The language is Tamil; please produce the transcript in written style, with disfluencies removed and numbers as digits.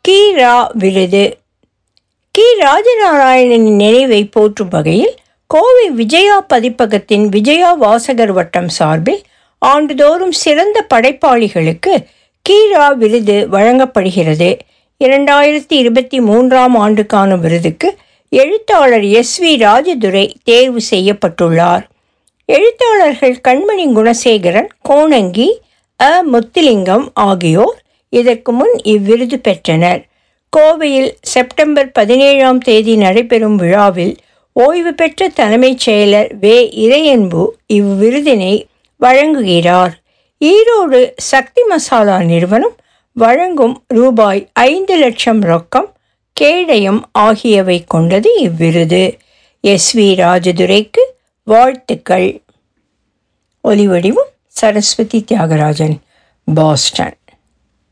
கி.ரா. விருது. கி. ராஜநாராயணனின் நினைவை போற்றும் வகையில் கோவை விஜயா பதிப்பகத்தின் விஜயா வாசகர் வட்டம் சார்பில் ஆண்டுதோறும் சிறந்த படைப்பாளிகளுக்கு கி.ரா. விருது வழங்கப்படுகிறது. 2023ஆம் ஆண்டுக்கான விருதுக்கு எழுத்தாளர் எஸ்.வி. ராஜதுரை தேர்வு செய்யப்பட்டுள்ளார். எழுத்தாளர்கள் கண்மணி குணசேகரன், கோணங்கி, முத்துலிங்கம் ஆகியோர் இதற்கு முன் இவ்விருது பெற்றனர். கோவையில் செப்டம்பர் 17ஆம் தேதி நடைபெறும் விழாவில் ஓய்வு பெற்ற தலைமைச் செயலர் வே. இறையன்பு இவ்விருதினை வழங்குகிறார். ஈரோடு சக்தி மசாலா நிறுவனம் வழங்கும் ரூபாய் 5 லட்சம் ரொக்கம், கேடயம் ஆகியவை கொண்டது இவ்விருது. எஸ்.வி. ராஜதுரைக்கு வாழ்த்துக்கள். ஒலிவடிவம் சரஸ்வதி தியாகராஜன், பாஸ்டன்.